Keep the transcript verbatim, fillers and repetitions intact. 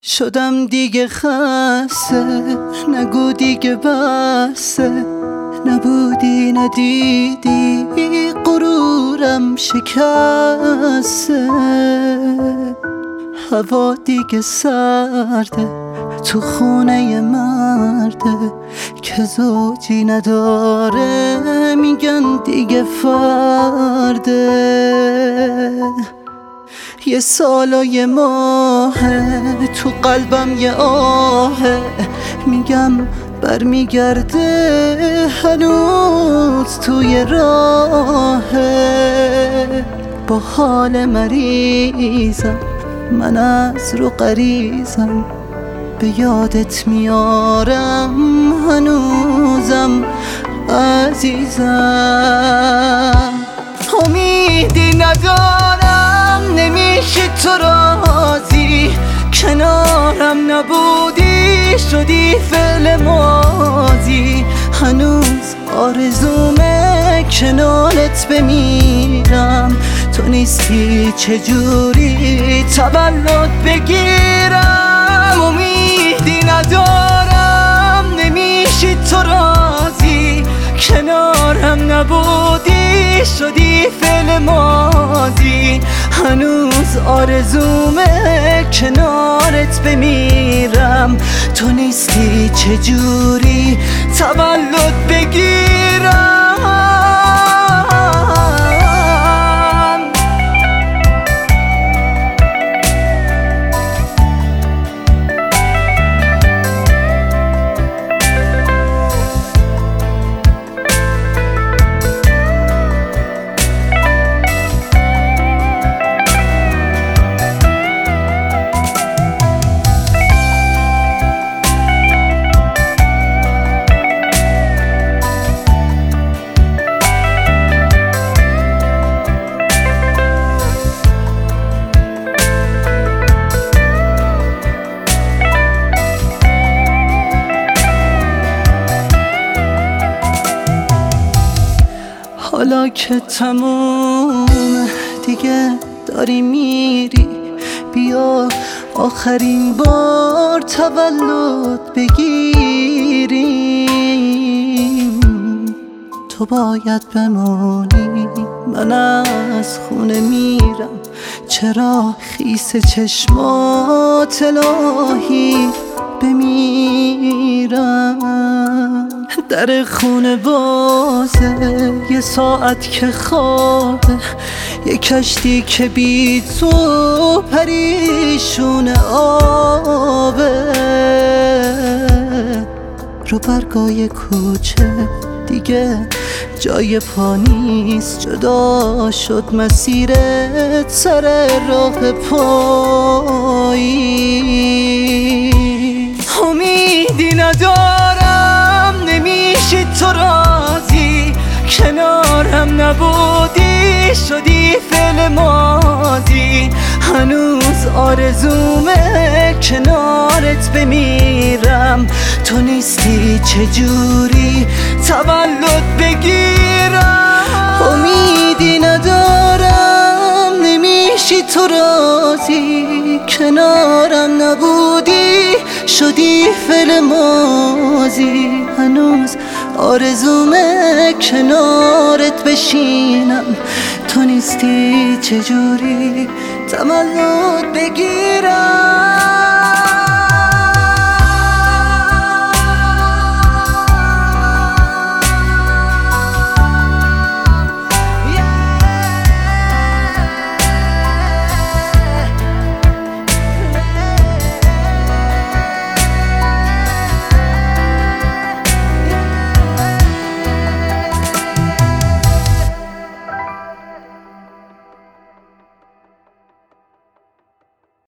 شدم دیگه خسته، نگو دیگه بسته، نبودی ندیدی غرورم شکسته. هوا دیگه سرده تو خونه مرده که زوجی نداره، میگن دیگه فرده. یه سال و یه ماهه تو قلبم یه آهه، میگم برمیگرده هنوز توی راهه. با حال مریضم من از رو غریزم، به یادت میارم هنوزم عزیزم. امیدی ندارم نمیشه تو راضی، کنارم نبودی شدی فعل ماضی. هنوز آرزومه کنارت بمیرم، تو نیستی چجوری تولد بگیرم. امیدی ندارم نمیشی تو راضی، کنارم نبودی شدی فعل ماضی. هنوز آرزومه کنارت بمیرم، تو نیستی چجوری تولد بگیرم. حالا که تموم دیگه داری میری، بیا آخرین بار تولد بگیریم. تو باید بمونی، من از خونه میرم، چرا خیس چشمات الهی بمیرم. در خونه بازه، یه ساعت که خوابه، یه کشتی که بی تو پریشون آبه. رو برگای کوچه دیگه جای پا نیست، جدا شد مسیرت سر راه پایی. امیدی ندارم نمیشی تو راضی، کنارم نبودی شدی فعل ماضی. هنوز آرزومه کنارت بمیرم، تو نیستی چجوری تولد بگیرم. امیدی ندارم نمیشی تو راضی، کنارم نبودی شدی فعل ماضی. هنوز آرزومه کنارت بشینم، تو نیستی چجوری تولد بگیرم.